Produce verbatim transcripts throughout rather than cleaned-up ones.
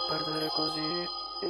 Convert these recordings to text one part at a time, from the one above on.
perdere così.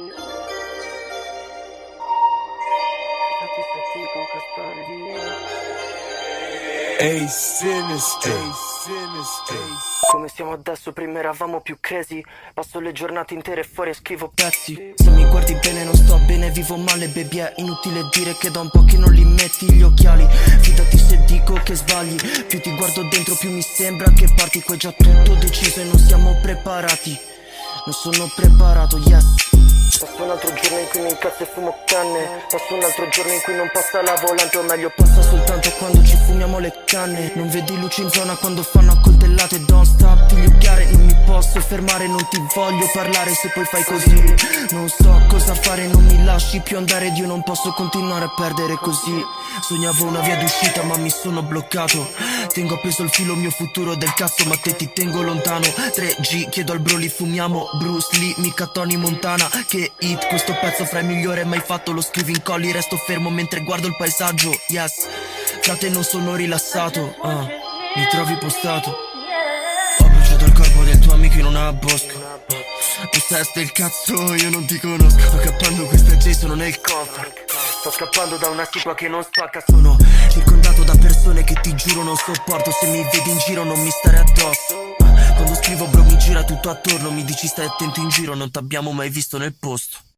Fidati se dico che spari. Ehi, Sinister, ehi, Sinister. Come siamo adesso, prima eravamo più crazy. Passo le giornate intere fuori e scrivo pezzi. Se mi guardi bene non sto bene, vivo male baby. È inutile dire che da un po' che non li metti gli occhiali. Fidati se dico che sbagli. Più ti guardo dentro più mi sembra che parti. Qua è già tutto deciso e non siamo preparati. Non sono preparato, yes. Passo un altro giorno in cui mi incazzo e fumo canne. Passo un altro giorno in cui non passa la volante. O meglio passa soltanto quando ci fumiamo le canne. Non vedi luci in zona quando fanno accoltellate. Don't stop till you get it. Non mi posso fermare, non ti voglio parlare se poi fai così. Non so cosa fare, non mi lasci più andare. Dio, non posso continuare a perdere così. Sognavo una via d'uscita ma mi sono bloccato. Tengo appeso il filo mio futuro del cazzo ma te ti tengo lontano. tre G, chiedo al bro li fumiamo. Bruce Lee, mica Tony Montana. Che hit, questo pezzo fra i migliori mai fatto. Lo scrivo in colli, resto fermo mentre guardo il paesaggio. Yes, frate non sono rilassato, uh, mi trovi postato. Ho bruciato il corpo del tuo amico in una bosca. Posseste il cazzo, io non ti conosco. Sto scappando, questa J sono nel coffer. Sto scappando da una situa che non spacca. Sono circondato da persone che ti giuro non sopporto. Se mi vedi in giro non mi stare addosso. Quando scrivo bro mi gira tutto attorno. Mi dici stai attento in giro, non t'abbiamo mai visto nel posto.